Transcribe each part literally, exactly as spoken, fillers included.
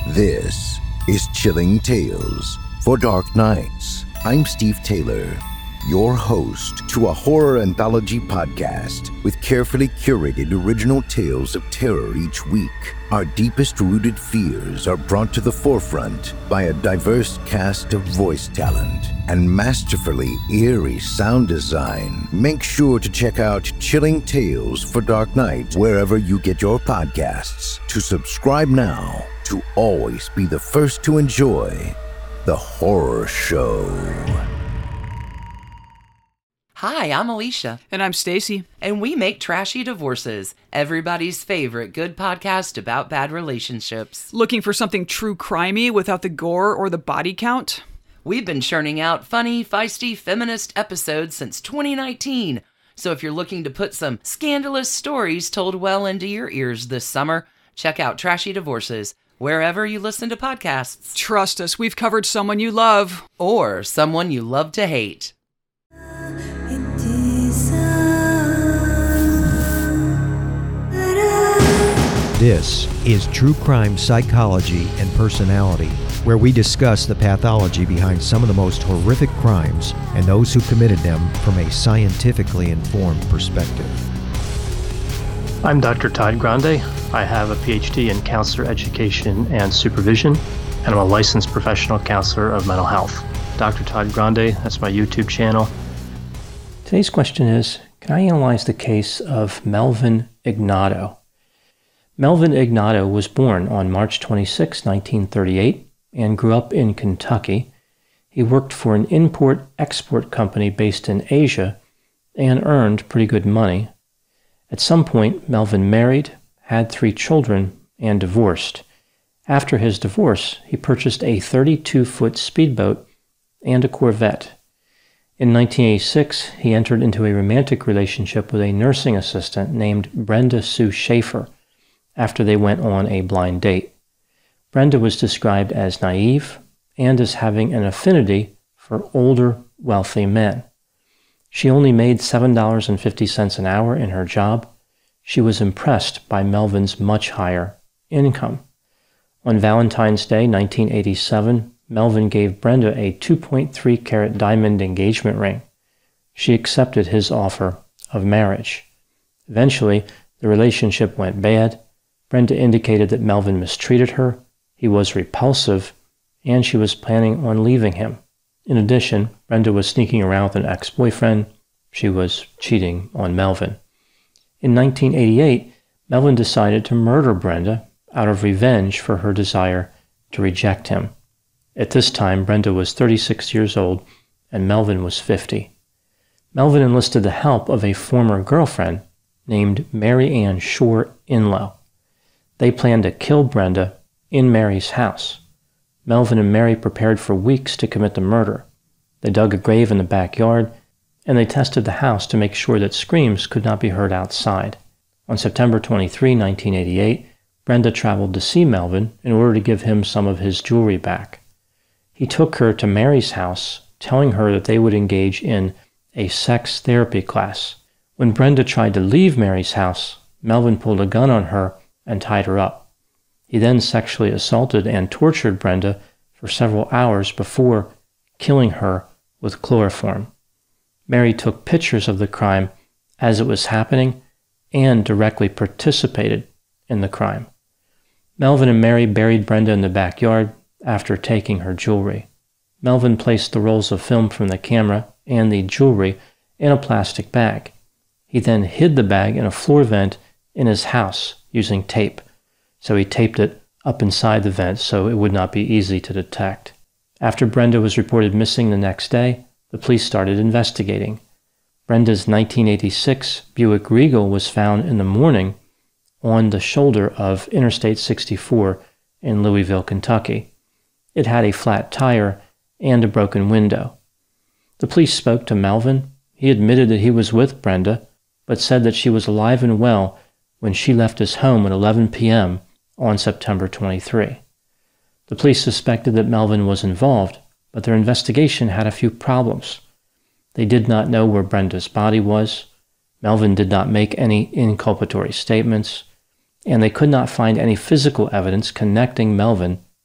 This is Chilling Tales for Dark Nights. I'm Steve Taylor, your host to a horror anthology podcast with carefully curated original tales of terror each week. Our deepest rooted fears are brought to the forefront by a diverse cast of voice talent and masterfully eerie sound design. Make sure to check out Chilling Tales for Dark Nights wherever you get your podcasts. To subscribe now to always be the first to enjoy the horror show. Hi, I'm Alicia. And I'm Stacy. And we make Trashy Divorces, everybody's favorite good podcast about bad relationships. Looking for something true crimey without the gore or the body count? We've been churning out funny, feisty, feminist episodes since twenty nineteen. So if you're looking to put some scandalous stories told well into your ears this summer, check out Trashy Divorces, wherever you listen to podcasts. Trust us, we've covered someone you love. Or someone you love to hate. This is True Crime Psychology and Personality, where we discuss the pathology behind some of the most horrific crimes and those who committed them from a scientifically informed perspective. I'm Doctor Todd Grande. I have a P H D in counselor education and supervision, and I'm a licensed professional counselor of mental health. Doctor Todd Grande, that's my YouTube channel. Today's question is, can I analyze the case of Melvin Ignato? Melvin Ignato was born on March twenty-sixth, nineteen thirty-eight, and grew up in Kentucky. He worked for an import-export company based in Asia and earned pretty good money. At some point, Melvin married, had three children, and divorced. After his divorce, he purchased a thirty-two foot speedboat and a Corvette. In nineteen eighty-six, he entered into a romantic relationship with a nursing assistant named Brenda Sue Schaefer after they went on a blind date. Brenda was described as naive and as having an affinity for older, wealthy men. She only made seven dollars and fifty cents an hour in her job. She was impressed by Melvin's much higher income. On Valentine's Day, nineteen eighty-seven, Melvin gave Brenda a two point three carat diamond engagement ring. She accepted his offer of marriage. Eventually, the relationship went bad. Brenda indicated that Melvin mistreated her, he was repulsive, and she was planning on leaving him. In addition, Brenda was sneaking around with an ex-boyfriend. She was cheating on Melvin. In nineteen eighty-eight, Melvin decided to murder Brenda out of revenge for her desire to reject him. At this time, Brenda was thirty-six years old and Melvin was fifty. Melvin enlisted the help of a former girlfriend named Mary Ann Shore Inlow. They planned to kill Brenda in Mary's house. Melvin and Mary prepared for weeks to commit the murder. They dug a grave in the backyard, and they tested the house to make sure that screams could not be heard outside. On September twenty-third, nineteen eighty-eight, Brenda traveled to see Melvin in order to give him some of his jewelry back. He took her to Mary's house, telling her that they would engage in a sex therapy class. When Brenda tried to leave Mary's house, Melvin pulled a gun on her and tied her up. He then sexually assaulted and tortured Brenda for several hours before killing her with chloroform. Mary took pictures of the crime as it was happening and directly participated in the crime. Melvin and Mary buried Brenda in the backyard after taking her jewelry. Melvin placed the rolls of film from the camera and the jewelry in a plastic bag. He then hid the bag in a floor vent in his house using tape. So he taped it up inside the vent so it would not be easy to detect. After Brenda was reported missing the next day, the police started investigating. Brenda's nineteen eighty-six Buick Regal was found in the morning on the shoulder of Interstate sixty-four in Louisville, Kentucky. It had a flat tire and a broken window. The police spoke to Melvin. He admitted that he was with Brenda, but said that she was alive and well when she left his home at eleven p.m. on September twenty-third. The police suspected that Melvin was involved, but their investigation had a few problems. They did not know where Brenda's body was. Melvin did not make any inculpatory statements, and they could not find any physical evidence connecting Melvin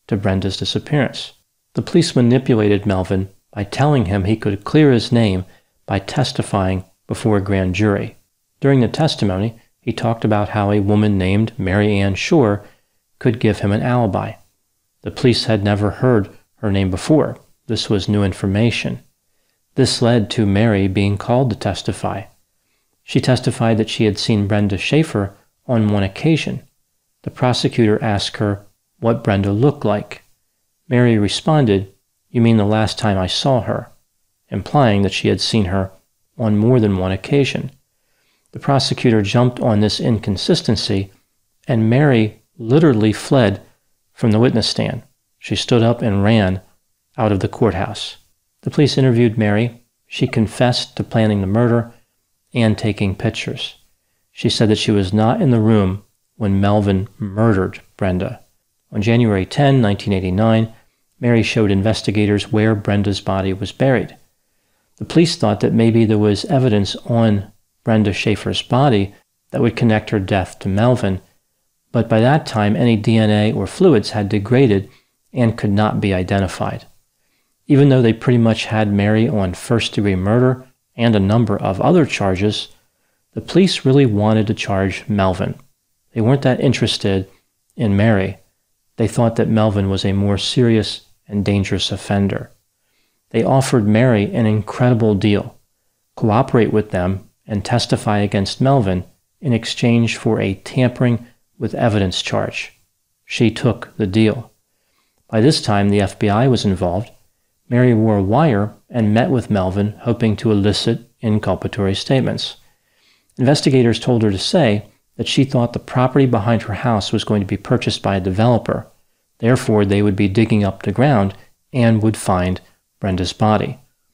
to Brenda's disappearance. The police manipulated Melvin by telling him he could clear his name by testifying before a grand jury. During the testimony, he talked about how a woman named Mary Ann Shore could give him an alibi. The police had never heard her name before. This was new information. This led to Mary being called to testify. She testified that she had seen Brenda Schaefer on one occasion. The prosecutor asked her what Brenda looked like. Mary responded, "You mean the last time I saw her," implying that she had seen her on more than one occasion. The prosecutor jumped on this inconsistency, and Mary literally fled from the witness stand. She stood up and ran out of the courthouse. The police interviewed Mary. She confessed to planning the murder and taking pictures. She said that she was not in the room when Melvin murdered Brenda. On January tenth, nineteen eighty-nine, Mary showed investigators where Brenda's body was buried. The police thought that maybe there was evidence on Brenda Schaefer's body that would connect her death to Melvin, but by that time any D N A or fluids had degraded and could not be identified. Even though they pretty much had Mary on first-degree murder and a number of other charges, the police really wanted to charge Melvin. They weren't that interested in Mary. They thought that Melvin was a more serious and dangerous offender. They offered Mary an incredible deal: cooperate with them and testify against Melvin in exchange for a tampering with evidence charge. She took the deal. By this time, the F B I was involved. Mary wore a wire and met with Melvin, hoping to elicit inculpatory statements. Investigators told her to say that she thought the property behind her house was going to be purchased by a developer. Therefore, they would be digging up the ground and would find Brenda's body.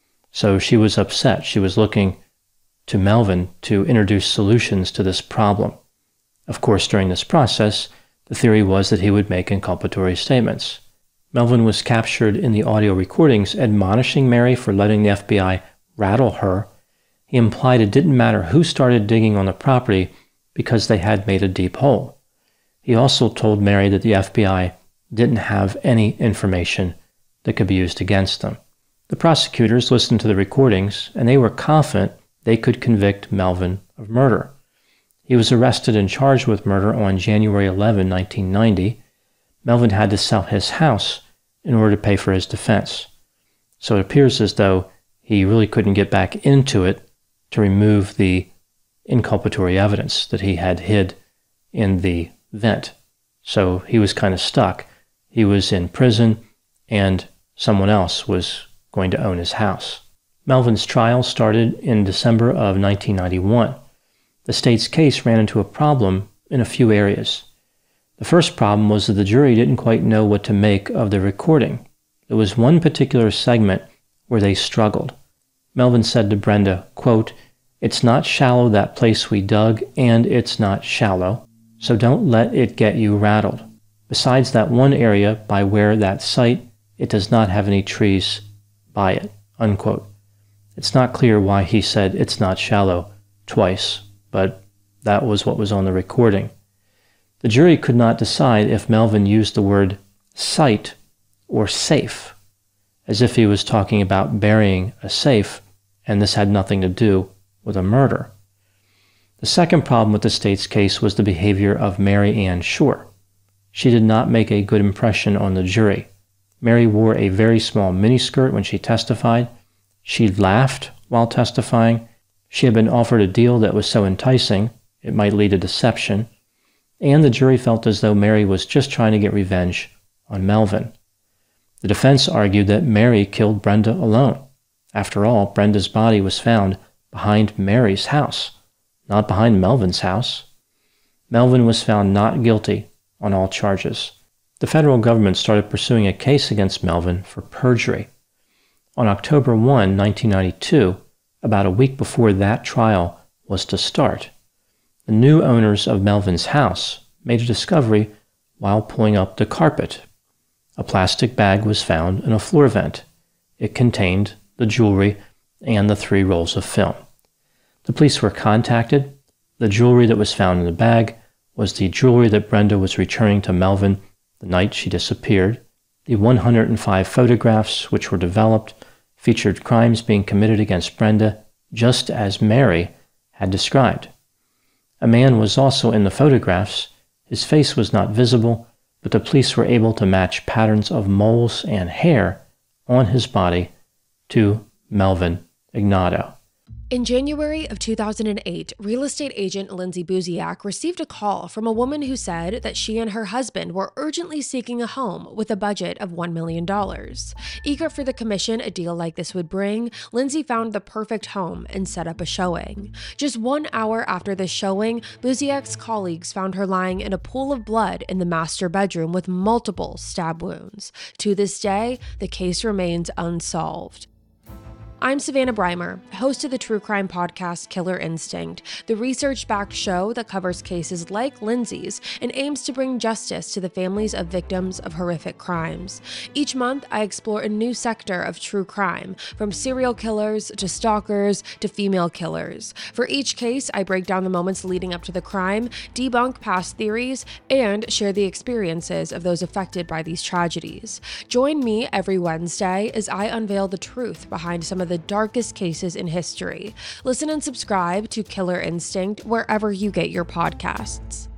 So she was upset. She was looking to Melvin to introduce solutions to this problem. Of course, during this process, the theory was that he would make inculpatory statements. Melvin was captured in the audio recordings admonishing Mary for letting the F B I rattle her. He implied it didn't matter who started digging on the property because they had made a deep hole. He also told Mary that the F B I didn't have any information that could be used against them. The prosecutors listened to the recordings, and they were confident they could convict Melvin of murder. He was arrested and charged with murder on January eleventh, nineteen ninety. Melvin had to sell his house in order to pay for his defense. So it appears as though he really couldn't get back into it to remove the inculpatory evidence that he had hid in the vent. So he was kind of stuck. He was in prison, and someone else was going to own his house. Melvin's trial started in December of nineteen ninety-one. The state's case ran into a problem in a few areas. The first problem was that the jury didn't quite know what to make of the recording. There was one particular segment where they struggled. Melvin said to Brenda, quote, "It's not shallow, that place we dug, and it's not shallow, so don't let it get you rattled. Besides that one area by where that site, it does not have any trees by it," unquote. It's not clear why he said "it's not shallow" twice, but that was what was on the recording. The jury could not decide if Melvin used the word site or safe, as if he was talking about burying a safe, and this had nothing to do with a murder. The second problem with the state's case was the behavior of Mary Ann Shore. She did not make a good impression on the jury. Mary wore a very small miniskirt when she testified. She laughed while testifying. She had been offered a deal that was so enticing it might lead to deception. And the jury felt as though Mary was just trying to get revenge on Melvin. The defense argued that Mary killed Brenda alone. After all, Brenda's body was found behind Mary's house, not behind Melvin's house. Melvin was found not guilty on all charges. The federal government started pursuing a case against Melvin for perjury. On October first, nineteen ninety-two, about a week before that trial was to start, the new owners of Melvin's house made a discovery while pulling up the carpet. A plastic bag was found in a floor vent. It contained the jewelry and the three rolls of film. The police were contacted. The jewelry that was found in the bag was the jewelry that Brenda was returning to Melvin the night she disappeared. The one hundred five photographs which were developed featured crimes being committed against Brenda just as Mary had described. A man was also in the photographs. His face was not visible, but the police were able to match patterns of moles and hair on his body to Melvin Ignatow. In January of two thousand eight, real estate agent Lindsay Buziak received a call from a woman who said that she and her husband were urgently seeking a home with a budget of one million dollars. Eager for the commission a deal like this would bring, Lindsay found the perfect home and set up a showing. Just one hour after the showing, Buziak's colleagues found her lying in a pool of blood in the master bedroom with multiple stab wounds. To this day, the case remains unsolved. I'm Savannah Breimer, host of the true crime podcast Killer Instinct, the research-backed show that covers cases like Lindsay's and aims to bring justice to the families of victims of horrific crimes. Each month, I explore a new sector of true crime, from serial killers to stalkers to female killers. For each case, I break down the moments leading up to the crime, debunk past theories, and share the experiences of those affected by these tragedies. Join me every Wednesday as I unveil the truth behind some of the darkest cases in history. Listen and subscribe to Killer Instinct wherever you get your podcasts.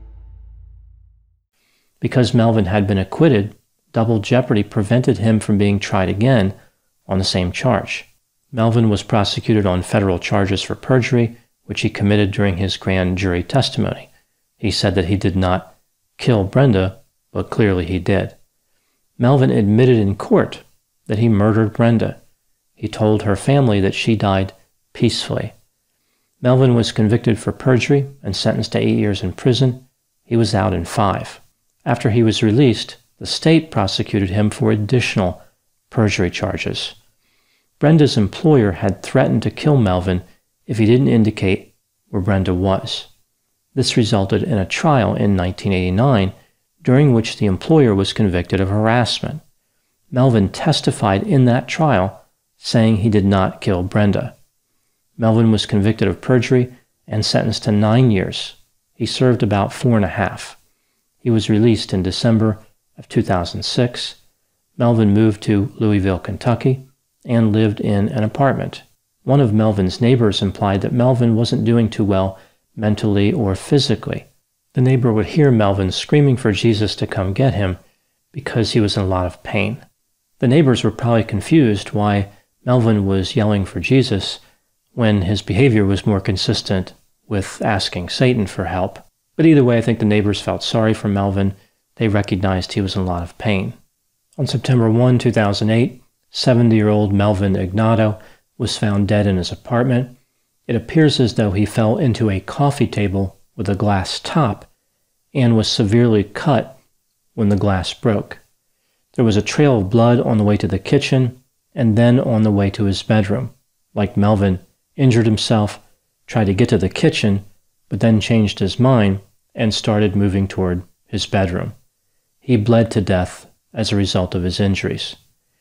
Because Melvin had been acquitted, double jeopardy prevented him from being tried again on the same charge. Melvin was prosecuted on federal charges for perjury, which he committed during his grand jury testimony. He said that he did not kill Brenda, but clearly he did. Melvin admitted in court that he murdered Brenda. He told her family that she died peacefully. Melvin was convicted for perjury and sentenced to eight years in prison. He was out in five. After he was released, the state prosecuted him for additional perjury charges. Brenda's employer had threatened to kill Melvin if he didn't indicate where Brenda was. This resulted in a trial in nineteen eighty-nine, during which the employer was convicted of harassment. Melvin testified in that trial, saying he did not kill Brenda. Melvin was convicted of perjury and sentenced to nine years. He served about four and a half. He was released in December of two thousand six. Melvin moved to Louisville, Kentucky, and lived in an apartment. One of Melvin's neighbors implied that Melvin wasn't doing too well mentally or physically. The neighbor would hear Melvin screaming for Jesus to come get him because he was in a lot of pain. The neighbors were probably confused why Melvin was yelling for Jesus when his behavior was more consistent with asking Satan for help. But either way, I think the neighbors felt sorry for Melvin. They recognized he was in a lot of pain. On September first, two thousand eight, seventy-year-old Melvin Ignatow was found dead in his apartment. It appears as though he fell into a coffee table with a glass top and was severely cut when the glass broke. There was a trail of blood on the way to the kitchen and then on the way to his bedroom. Like Melvin, injured himself, tried to get to the kitchen, but then changed his mind and started moving toward his bedroom. He bled to death as a result of his injuries.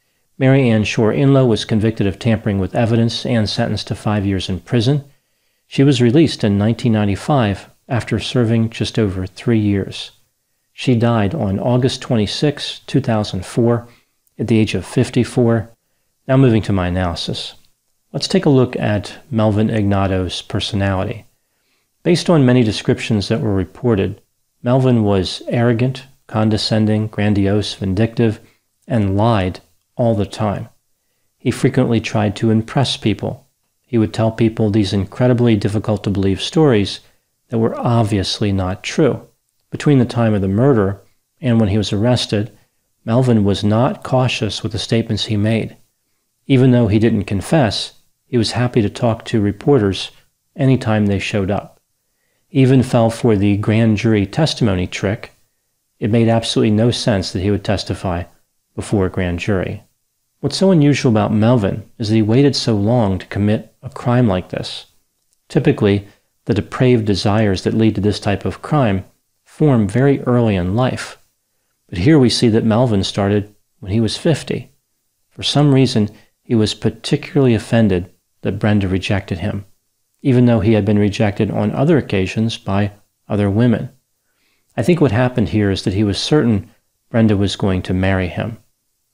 Mary Ann Shore Inlow was convicted of tampering with evidence and sentenced to five years in prison. She was released in nineteen ninety-five after serving just over three years. She died on August twenty-sixth, two thousand four, at the age of fifty-four. Now moving to my analysis. Let's take a look at Melvin Ignatow's personality. Based on many descriptions that were reported, Melvin was arrogant, condescending, grandiose, vindictive, and lied all the time. He frequently tried to impress people. He would tell people these incredibly difficult-to-believe stories that were obviously not true. Between the time of the murder and when he was arrested, Melvin was not cautious with the statements he made. Even though he didn't confess, he was happy to talk to reporters anytime they showed up. He even fell for the grand jury testimony trick. It made absolutely no sense that he would testify before a grand jury. What's so unusual about Melvin is that he waited so long to commit a crime like this. Typically, the depraved desires that lead to this type of crime form very early in life. But here we see that Melvin started when he was fifty. For some reason, he was particularly offended that Brenda rejected him, even though he had been rejected on other occasions by other women. I think what happened here is that he was certain Brenda was going to marry him.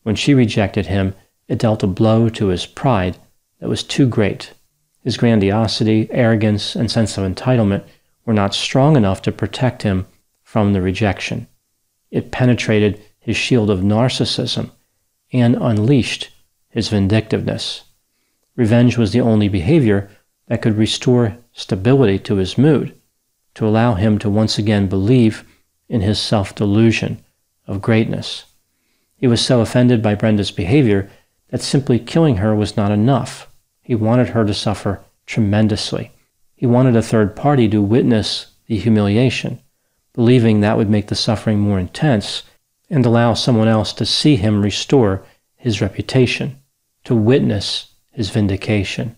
When she rejected him, it dealt a blow to his pride that was too great. His grandiosity, arrogance, and sense of entitlement were not strong enough to protect him from the rejection. It penetrated his shield of narcissism and unleashed his vindictiveness. Revenge was the only behavior that could restore stability to his mood, to allow him to once again believe in his self-delusion of greatness. He was so offended by Brenda's behavior that simply killing her was not enough. He wanted her to suffer tremendously. He wanted a third party to witness the humiliation, believing that would make the suffering more intense and allow someone else to see him restore his reputation, to witness his vindication.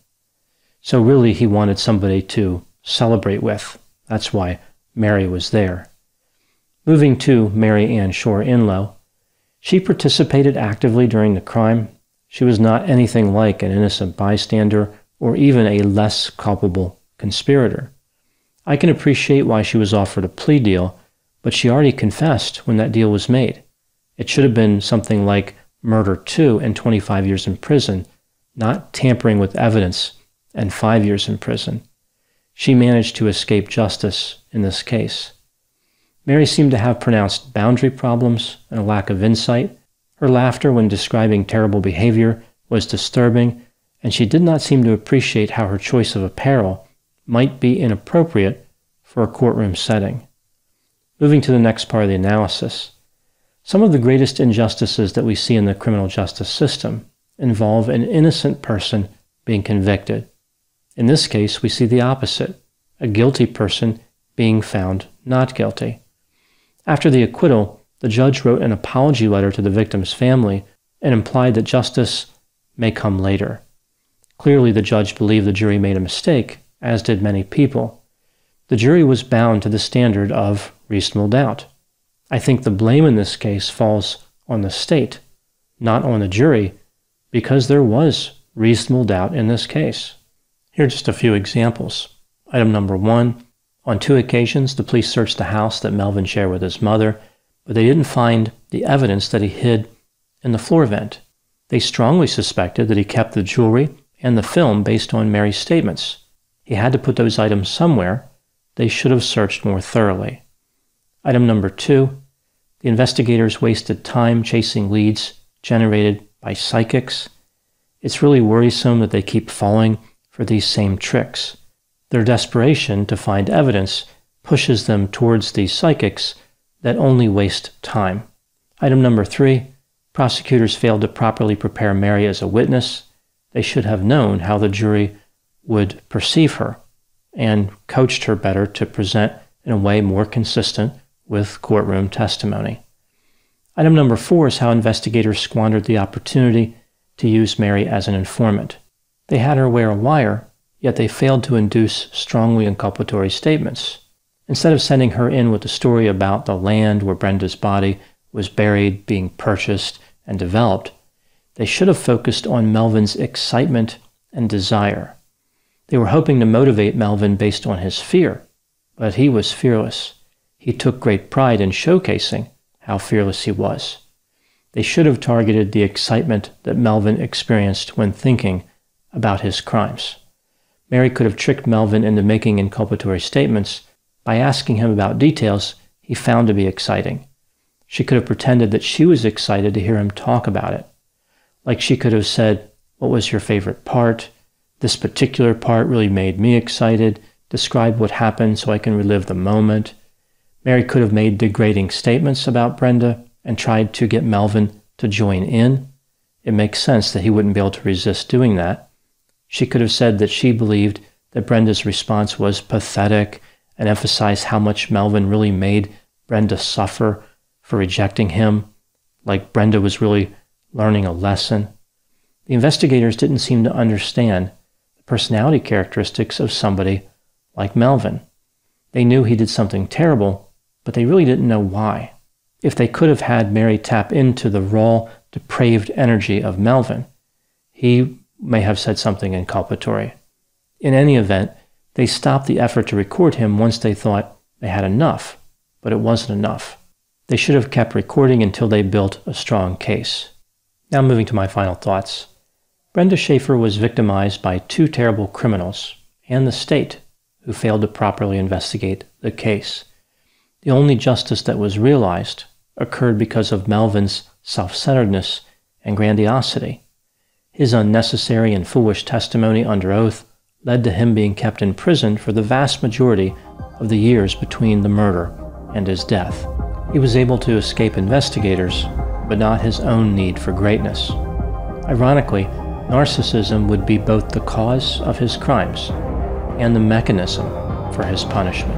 So really he wanted somebody to celebrate with. That's why Mary was there. Moving to Mary Ann Shore Inlow, she participated actively during the crime. She was not anything like an innocent bystander or even a less culpable conspirator. I can appreciate why she was offered a plea deal, but she already confessed when that deal was made. It should have been something like murder two and twenty-five years in prison, not tampering with evidence and five years in prison. She managed to escape justice in this case. Mary seemed to have pronounced boundary problems and a lack of insight. Her laughter when describing terrible behavior was disturbing, and she did not seem to appreciate how her choice of apparel might be inappropriate for a courtroom setting. Moving to the next part of the analysis, some of the greatest injustices that we see in the criminal justice system involve an innocent person being convicted. In this case, we see the opposite, a guilty person being found not guilty. After the acquittal, the judge wrote an apology letter to the victim's family and implied that justice may come later. Clearly, the judge believed the jury made a mistake, as did many people. The jury was bound to the standard of reasonable doubt. I think the blame in this case falls on the state, not on the jury, because there was reasonable doubt in this case. Here are just a few examples. Item number one, on two occasions, the police searched the house that Melvin shared with his mother, but they didn't find the evidence that he hid in the floor vent. They strongly suspected that he kept the jewelry and the film based on Mary's statements. He had to put those items somewhere. They should have searched more thoroughly. Item number two, the investigators wasted time chasing leads generated by psychics. It's really worrisome that they keep falling for these same tricks. Their desperation to find evidence pushes them towards these psychics that only waste time. Item number three, prosecutors failed to properly prepare Mary as a witness. They should have known how the jury would perceive her and coached her better to present in a way more consistent with courtroom testimony. Item number four is how investigators squandered the opportunity to use Mary as an informant. They had her wear a wire, yet they failed to induce strongly inculpatory statements. Instead of sending her in with a story about the land where Brenda's body was buried, being purchased, and developed, they should have focused on Melvin's excitement and desire. They were hoping to motivate Melvin based on his fear, but he was fearless. He took great pride in showcasing how fearless he was. They should have targeted the excitement that Melvin experienced when thinking about his crimes. Mary could have tricked Melvin into making inculpatory statements by asking him about details he found to be exciting. She could have pretended that she was excited to hear him talk about it. Like she could have said, "What was your favorite part? This particular part really made me excited. Describe what happened so I can relive the moment." Mary could have made degrading statements about Brenda and tried to get Melvin to join in. It makes sense that he wouldn't be able to resist doing that. She could have said that she believed that Brenda's response was pathetic and emphasized how much Melvin really made Brenda suffer for rejecting him, like Brenda was really learning a lesson. The investigators didn't seem to understand the personality characteristics of somebody like Melvin. They knew he did something terrible, but they really didn't know why. If they could have had Mary tap into the raw, depraved energy of Melvin, he may have said something inculpatory. In any event, they stopped the effort to record him once they thought they had enough, but it wasn't enough. They should have kept recording until they built a strong case. Now moving to my final thoughts. Brenda Schaefer was victimized by two terrible criminals and the state who failed to properly investigate the case. The only justice that was realized occurred because of Melvin's self-centeredness and grandiosity. His unnecessary and foolish testimony under oath led to him being kept in prison for the vast majority of the years between the murder and his death. He was able to escape investigators, but not his own need for greatness. Ironically, narcissism would be both the cause of his crimes and the mechanism for his punishment.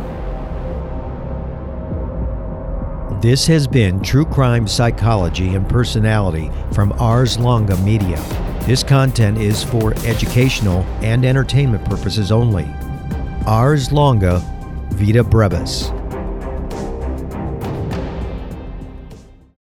This has been True Crime Psychology and Personality from Ars Longa Media. This content is for educational and entertainment purposes only. Ars Longa, Vita Brevis.